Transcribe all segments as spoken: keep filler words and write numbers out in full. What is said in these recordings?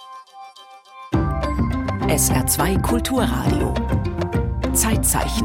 S R zwei Kulturradio. Zeitzeichen.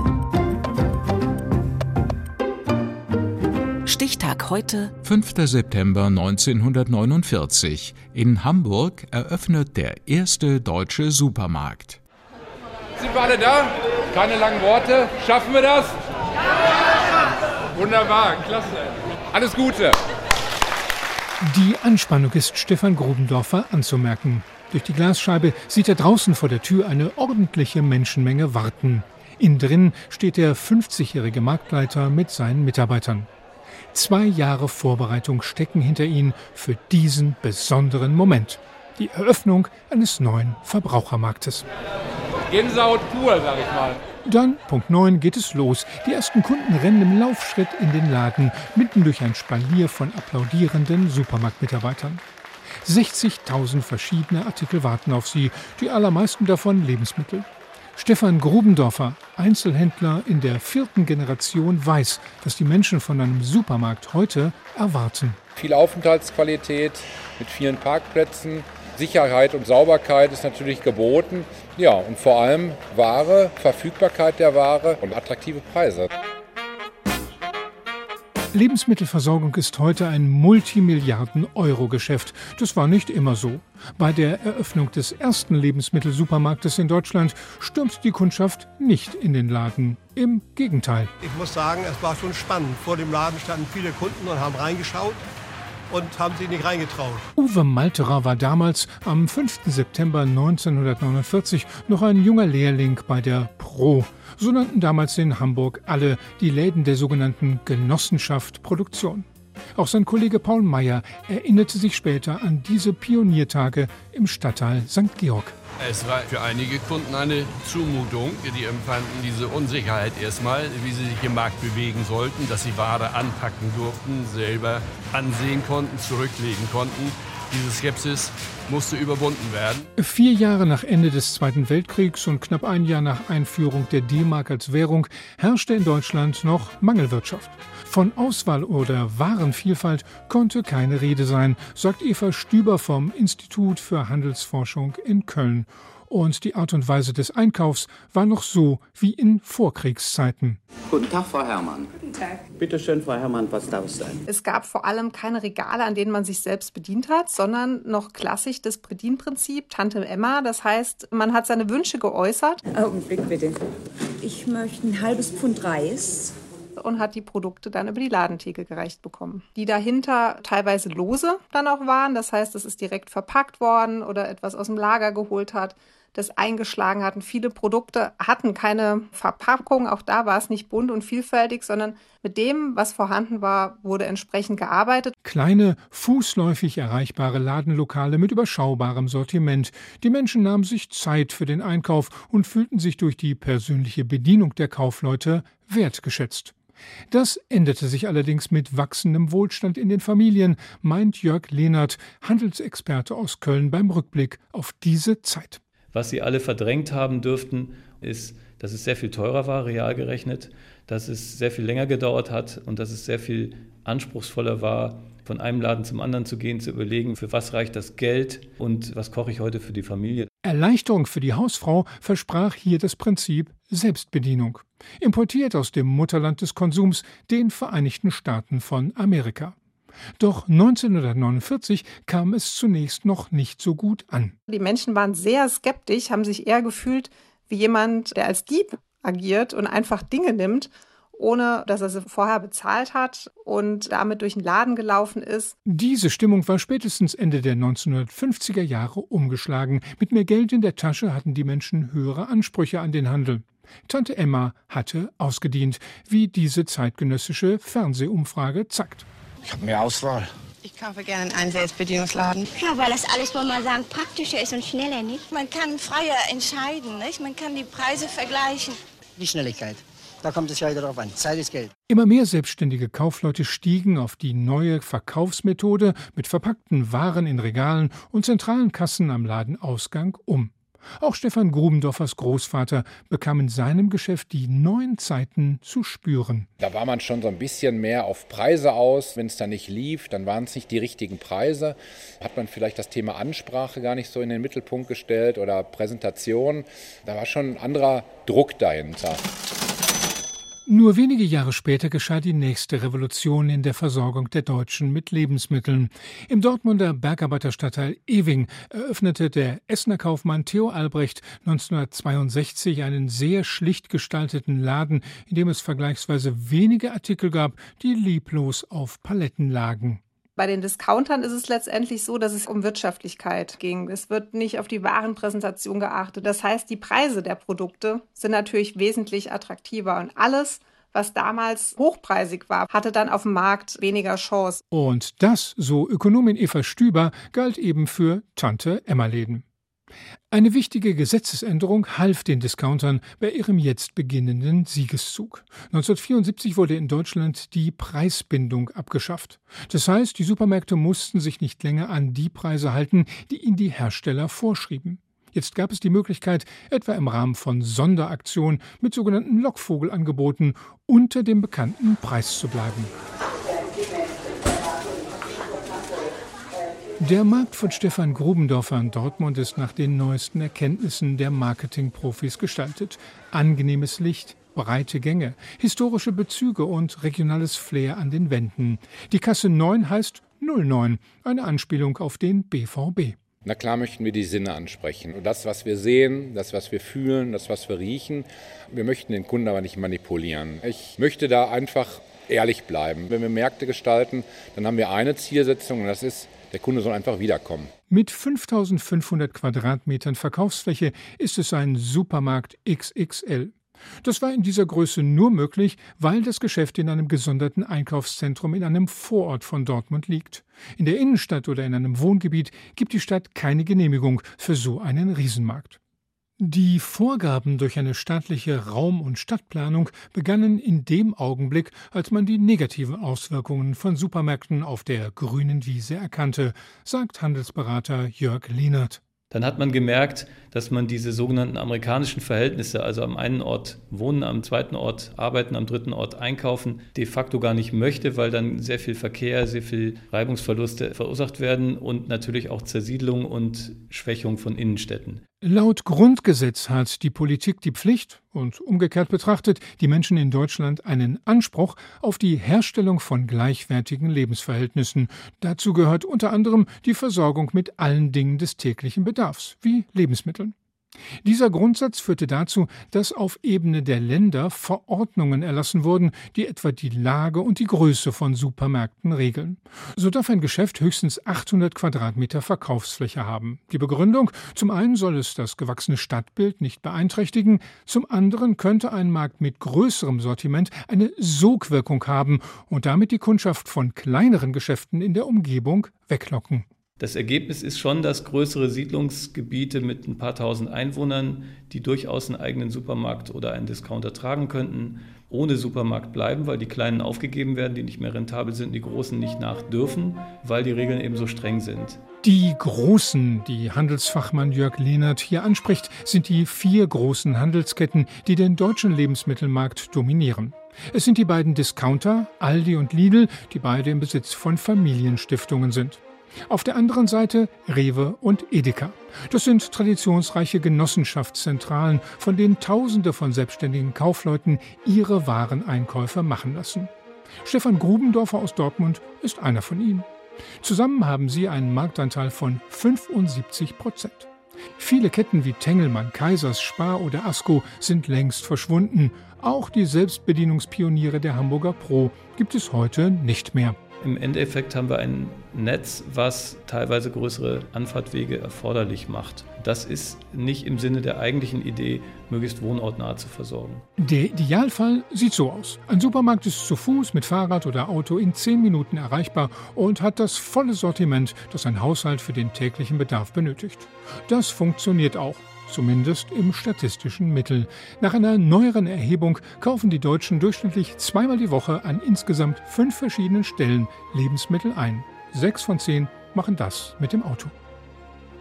Stichtag heute, fünfter September neunzehnhundertneunundvierzig. In Hamburg eröffnet der erste deutsche Supermarkt. Sind wir alle da? Keine langen Worte. Schaffen wir das? Ja! Wunderbar, klasse. Alles Gute. Die Anspannung ist Stefan Grubendorfer anzumerken. Durch die Glasscheibe sieht er draußen vor der Tür eine ordentliche Menschenmenge warten. Innen drin steht der fünfzigjährige Marktleiter mit seinen Mitarbeitern. Zwei Jahre Vorbereitung stecken hinter ihnen für diesen besonderen Moment. Die Eröffnung eines neuen Verbrauchermarktes. Gänsehaut pur, sag ich mal. Dann, Punkt neun, geht es los. Die ersten Kunden rennen im Laufschritt in den Laden, mitten durch ein Spalier von applaudierenden Supermarktmitarbeitern. sechzigtausend verschiedene Artikel warten auf sie, die allermeisten davon Lebensmittel. Stefan Grubendorfer, Einzelhändler in der vierten Generation, weiß, was die Menschen von einem Supermarkt heute erwarten. Viel Aufenthaltsqualität mit vielen Parkplätzen, Sicherheit und Sauberkeit ist natürlich geboten. Ja, und vor allem Ware, Verfügbarkeit der Ware und attraktive Preise. Lebensmittelversorgung ist heute ein Multimilliarden-Euro-Geschäft. Das war nicht immer so. Bei der Eröffnung des ersten Lebensmittelsupermarktes in Deutschland stürmt die Kundschaft nicht in den Laden. Im Gegenteil. Ich muss sagen, es war schon spannend. Vor dem Laden standen viele Kunden und haben reingeschaut und haben sich nicht reingetraut. Uwe Malterer war damals am fünften September neunzehnhundertneunundvierzig noch ein junger Lehrling bei der Pro. So nannten damals in Hamburg alle die Läden der sogenannten Genossenschaft Produktion. Auch sein Kollege Paul Meyer erinnerte sich später an diese Pioniertage im Stadtteil Sankt Georg. Es war für einige Kunden eine Zumutung. Die empfanden diese Unsicherheit erstmal, wie sie sich im Markt bewegen sollten, dass sie Ware anpacken durften, selber ansehen konnten, zurücklegen konnten. Diese Skepsis musste überwunden werden. Vier Jahre nach Ende des Zweiten Weltkriegs und knapp ein Jahr nach Einführung der D-Mark als Währung herrschte in Deutschland noch Mangelwirtschaft. Von Auswahl oder Warenvielfalt konnte keine Rede sein, sagt Eva Stüber vom Institut für Handelsforschung in Köln. Und die Art und Weise des Einkaufs war noch so wie in Vorkriegszeiten. Guten Tag, Frau Herrmann. Guten Tag. Bitte schön, Frau Herrmann, was darf es sein? Es gab vor allem keine Regale, an denen man sich selbst bedient hat, sondern noch klassisch das Bedienprinzip, Tante Emma. Das heißt, man hat seine Wünsche geäußert. Augenblick bitte. Ich möchte ein halbes Pfund Reis. Und hat die Produkte dann über die Ladentheke gereicht bekommen, die dahinter teilweise lose dann auch waren. Das heißt, es ist direkt verpackt worden oder etwas aus dem Lager geholt hat, das eingeschlagen hat. Und viele Produkte hatten keine Verpackung. Auch da war es nicht bunt und vielfältig, sondern mit dem, was vorhanden war, wurde entsprechend gearbeitet. Kleine, fußläufig erreichbare Ladenlokale mit überschaubarem Sortiment. Die Menschen nahmen sich Zeit für den Einkauf und fühlten sich durch die persönliche Bedienung der Kaufleute wertgeschätzt. Das änderte sich allerdings mit wachsendem Wohlstand in den Familien, meint Jörg Lehnert, Handelsexperte aus Köln beim Rückblick auf diese Zeit. Was sie alle verdrängt haben dürften, ist, dass es sehr viel teurer war, real gerechnet, dass es sehr viel länger gedauert hat und dass es sehr viel anspruchsvoller war, von einem Laden zum anderen zu gehen, zu überlegen, für was reicht das Geld und was koche ich heute für die Familie. Erleichterung für die Hausfrau versprach hier das Prinzip Selbstbedienung. Importiert aus dem Mutterland des Konsums, den Vereinigten Staaten von Amerika. Doch neunzehnhundertneunundvierzig kam es zunächst noch nicht so gut an. Die Menschen waren sehr skeptisch, haben sich eher gefühlt wie jemand, der als Dieb agiert und einfach Dinge nimmt, ohne dass er sie vorher bezahlt hat und damit durch den Laden gelaufen ist. Diese Stimmung war spätestens Ende der neunzehnhundertfünfziger Jahre umgeschlagen. Mit mehr Geld in der Tasche hatten die Menschen höhere Ansprüche an den Handel. Tante Emma hatte ausgedient, wie diese zeitgenössische Fernsehumfrage zeigt. Ich habe mehr Auswahl. Ich kaufe gerne in einen Selbstbedienungsladen. Ja, weil das alles, wollen wir mal sagen, praktischer ist und schneller, nicht? Man kann freier entscheiden, nicht? Man kann die Preise vergleichen. Die Schnelligkeit. Da kommt es ja wieder drauf an. Zeit ist Geld. Immer mehr selbstständige Kaufleute stiegen auf die neue Verkaufsmethode mit verpackten Waren in Regalen und zentralen Kassen am Ladenausgang um. Auch Stefan Grubendorfers Großvater bekam in seinem Geschäft die neuen Zeiten zu spüren. Da war man schon so ein bisschen mehr auf Preise aus. Wenn es dann nicht lief, dann waren es nicht die richtigen Preise. Hat man vielleicht das Thema Ansprache gar nicht so in den Mittelpunkt gestellt oder Präsentation. Da war schon ein anderer Druck dahinter. Nur wenige Jahre später geschah die nächste Revolution in der Versorgung der Deutschen mit Lebensmitteln. Im Dortmunder Bergarbeiterstadtteil Ewing eröffnete der Essener Kaufmann Theo Albrecht neunzehnhundertzweiundsechzig einen sehr schlicht gestalteten Laden, in dem es vergleichsweise wenige Artikel gab, die lieblos auf Paletten lagen. Bei den Discountern ist es letztendlich so, dass es um Wirtschaftlichkeit ging. Es wird nicht auf die Warenpräsentation geachtet. Das heißt, die Preise der Produkte sind natürlich wesentlich attraktiver. Und alles, was damals hochpreisig war, hatte dann auf dem Markt weniger Chance. Und das, so Ökonomin Eva Stüber, galt eben für Tante-Emma-Läden. Eine wichtige Gesetzesänderung half den Discountern bei ihrem jetzt beginnenden Siegeszug. neunzehnhundertvierundsiebzig wurde in Deutschland die Preisbindung abgeschafft. Das heißt, die Supermärkte mussten sich nicht länger an die Preise halten, die ihnen die Hersteller vorschrieben. Jetzt gab es die Möglichkeit, etwa im Rahmen von Sonderaktionen mit sogenannten Lockvogelangeboten unter dem bekannten Preis zu bleiben. Der Markt von Stefan Grubendorfer in Dortmund ist nach den neuesten Erkenntnissen der Marketingprofis gestaltet. Angenehmes Licht, breite Gänge, historische Bezüge und regionales Flair an den Wänden. Die Kasse neun heißt null neun, eine Anspielung auf den B V B. Na klar möchten wir die Sinne ansprechen. Und das, was wir sehen, das, was wir fühlen, das, was wir riechen. Wir möchten den Kunden aber nicht manipulieren. Ich möchte da einfach ehrlich bleiben. Wenn wir Märkte gestalten, dann haben wir eine Zielsetzung und das ist, der Kunde soll einfach wiederkommen. Mit fünftausendfünfhundert Quadratmetern Verkaufsfläche ist es ein Supermarkt X X L. Das war in dieser Größe nur möglich, weil das Geschäft in einem gesonderten Einkaufszentrum in einem Vorort von Dortmund liegt. In der Innenstadt oder in einem Wohngebiet gibt die Stadt keine Genehmigung für so einen Riesenmarkt. Die Vorgaben durch eine staatliche Raum- und Stadtplanung begannen in dem Augenblick, als man die negativen Auswirkungen von Supermärkten auf der grünen Wiese erkannte, sagt Handelsberater Jörg Lehnert. Dann hat man gemerkt, dass man diese sogenannten amerikanischen Verhältnisse, also am einen Ort wohnen, am zweiten Ort arbeiten, am dritten Ort einkaufen, de facto gar nicht möchte, weil dann sehr viel Verkehr, sehr viel Reibungsverluste verursacht werden und natürlich auch Zersiedlung und Schwächung von Innenstädten. Laut Grundgesetz hat die Politik die Pflicht und umgekehrt betrachtet die Menschen in Deutschland einen Anspruch auf die Herstellung von gleichwertigen Lebensverhältnissen. Dazu gehört unter anderem die Versorgung mit allen Dingen des täglichen Bedarfs, wie Lebensmitteln. Dieser Grundsatz führte dazu, dass auf Ebene der Länder Verordnungen erlassen wurden, die etwa die Lage und die Größe von Supermärkten regeln. So darf ein Geschäft höchstens achthundert Quadratmeter Verkaufsfläche haben. Die Begründung: zum einen soll es das gewachsene Stadtbild nicht beeinträchtigen, zum anderen könnte ein Markt mit größerem Sortiment eine Sogwirkung haben und damit die Kundschaft von kleineren Geschäften in der Umgebung weglocken. Das Ergebnis ist schon, dass größere Siedlungsgebiete mit ein paar tausend Einwohnern, die durchaus einen eigenen Supermarkt oder einen Discounter tragen könnten, ohne Supermarkt bleiben, weil die Kleinen aufgegeben werden, die nicht mehr rentabel sind, die Großen nicht nach dürfen, weil die Regeln eben so streng sind. Die Großen, die Handelsfachmann Jörg Lehnert hier anspricht, sind die vier großen Handelsketten, die den deutschen Lebensmittelmarkt dominieren. Es sind die beiden Discounter, Aldi und Lidl, die beide im Besitz von Familienstiftungen sind. Auf der anderen Seite Rewe und Edeka. Das sind traditionsreiche Genossenschaftszentralen, von denen Tausende von selbstständigen Kaufleuten ihre Wareneinkäufe machen lassen. Stefan Grubendorfer aus Dortmund ist einer von ihnen. Zusammen haben sie einen Marktanteil von fünfundsiebzig Prozent. Viele Ketten wie Tengelmann, Kaisers, Spar oder Asko sind längst verschwunden. Auch die Selbstbedienungspioniere der Hamburger Pro gibt es heute nicht mehr. Im Endeffekt haben wir ein Netz, was teilweise größere Anfahrtwege erforderlich macht. Das ist nicht im Sinne der eigentlichen Idee, möglichst wohnortnah zu versorgen. Der Idealfall sieht so aus. Ein Supermarkt ist zu Fuß, mit Fahrrad oder Auto in zehn Minuten erreichbar und hat das volle Sortiment, das ein Haushalt für den täglichen Bedarf benötigt. Das funktioniert auch. Zumindest im statistischen Mittel. Nach einer neueren Erhebung kaufen die Deutschen durchschnittlich zweimal die Woche an insgesamt fünf verschiedenen Stellen Lebensmittel ein. Sechs von zehn machen das mit dem Auto.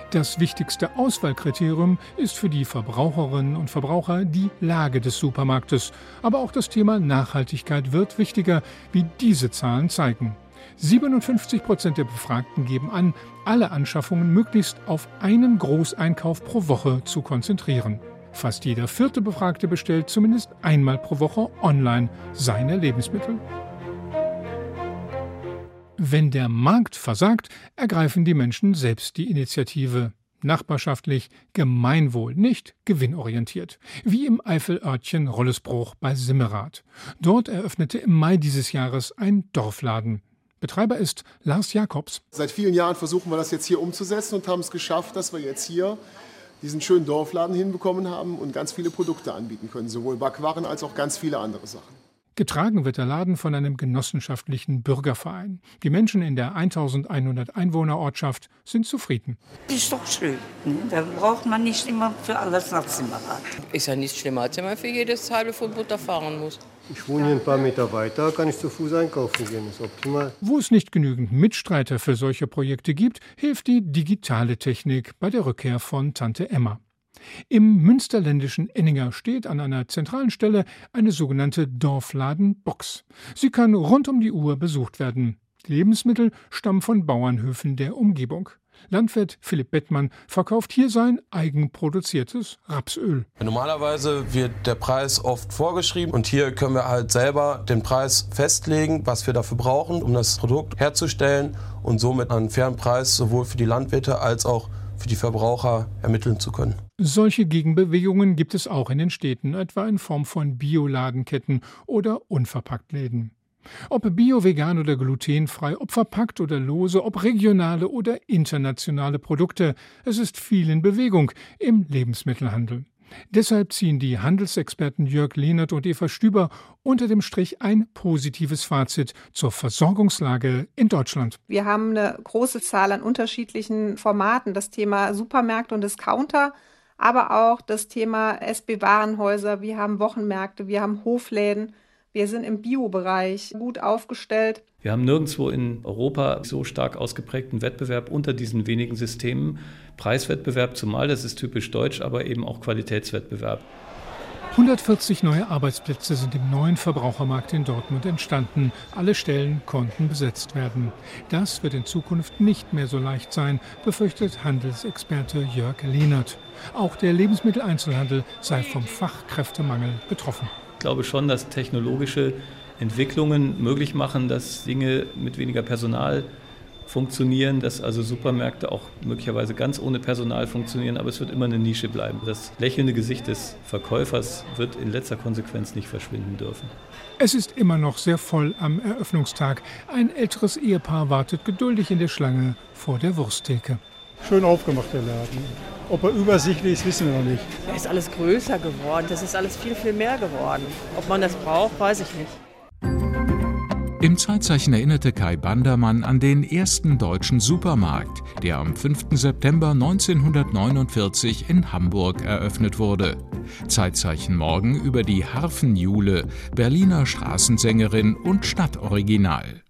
Das wichtigste Auswahlkriterium ist für die Verbraucherinnen und Verbraucher die Lage des Supermarktes. Aber auch das Thema Nachhaltigkeit wird wichtiger, wie diese Zahlen zeigen. siebenundfünfzig Prozent der Befragten geben an, alle Anschaffungen möglichst auf einen Großeinkauf pro Woche zu konzentrieren. Fast jeder vierte Befragte bestellt zumindest einmal pro Woche online seine Lebensmittel. Wenn der Markt versagt, ergreifen die Menschen selbst die Initiative. Nachbarschaftlich, Gemeinwohl, nicht gewinnorientiert. Wie im Eifelörtchen Rollesbruch bei Simmerath. Dort eröffnete im Mai dieses Jahres ein Dorfladen. Betreiber ist Lars Jakobs. Seit vielen Jahren versuchen wir das jetzt hier umzusetzen und haben es geschafft, dass wir jetzt hier diesen schönen Dorfladen hinbekommen haben und ganz viele Produkte anbieten können, sowohl Backwaren als auch ganz viele andere Sachen. Getragen wird der Laden von einem genossenschaftlichen Bürgerverein. Die Menschen in der eintausendeinhundert Einwohner-Ortschaft sind zufrieden. Ist doch schön. Da braucht man nicht immer für alles nach Simmerath. Ist ja nicht schlimmer, als wenn man für jedes halbe Pfund Butter fahren muss. Ich wohne hier ein paar Meter weiter, kann ich zu Fuß einkaufen gehen. Das ist optimal. Wo es nicht genügend Mitstreiter für solche Projekte gibt, hilft die digitale Technik bei der Rückkehr von Tante Emma. Im münsterländischen Enninger steht an einer zentralen Stelle eine sogenannte Dorfladenbox. Sie kann rund um die Uhr besucht werden. Die Lebensmittel stammen von Bauernhöfen der Umgebung. Landwirt Philipp Bettmann verkauft hier sein eigenproduziertes Rapsöl. Normalerweise wird der Preis oft vorgeschrieben und hier können wir halt selber den Preis festlegen, was wir dafür brauchen, um das Produkt herzustellen und somit einen fairen Preis sowohl für die Landwirte als auch für die Verbraucher ermitteln zu können. Solche Gegenbewegungen gibt es auch in den Städten, etwa in Form von Bioladenketten oder Unverpacktläden. Ob bio, vegan oder glutenfrei, ob verpackt oder lose, ob regionale oder internationale Produkte, es ist viel in Bewegung im Lebensmittelhandel. Deshalb ziehen die Handelsexperten Jörg Lehnert und Eva Stüber unter dem Strich ein positives Fazit zur Versorgungslage in Deutschland. Wir haben eine große Zahl an unterschiedlichen Formaten, das Thema Supermärkte und Discounter, aber auch das Thema S B-Warenhäuser, wir haben Wochenmärkte, wir haben Hofläden, wir sind im Bio-Bereich gut aufgestellt. Wir haben nirgendwo in Europa so stark ausgeprägten Wettbewerb unter diesen wenigen Systemen. Preiswettbewerb zumal, das ist typisch deutsch, aber eben auch Qualitätswettbewerb. hundertvierzig neue Arbeitsplätze sind im neuen Verbrauchermarkt in Dortmund entstanden. Alle Stellen konnten besetzt werden. Das wird in Zukunft nicht mehr so leicht sein, befürchtet Handelsexperte Jörg Lehnert. Auch der Lebensmitteleinzelhandel sei vom Fachkräftemangel betroffen. Ich glaube schon, dass technologische Entwicklungen möglich machen, dass Dinge mit weniger Personal funktionieren, dass also Supermärkte auch möglicherweise ganz ohne Personal funktionieren, aber es wird immer eine Nische bleiben. Das lächelnde Gesicht des Verkäufers wird in letzter Konsequenz nicht verschwinden dürfen. Es ist immer noch sehr voll am Eröffnungstag. Ein älteres Ehepaar wartet geduldig in der Schlange vor der Wursttheke. Schön aufgemacht, der Laden. Ob er übersichtlich ist, wissen wir noch nicht. Es ist alles größer geworden, das ist alles viel, viel mehr geworden. Ob man das braucht, weiß ich nicht. Im Zeitzeichen erinnerte Kai Bandermann an den ersten deutschen Supermarkt, der am fünften September neunzehnhundertneunundvierzig in Hamburg eröffnet wurde. Zeitzeichen morgen über die Harfenjule, Berliner Straßensängerin und Stadtoriginal.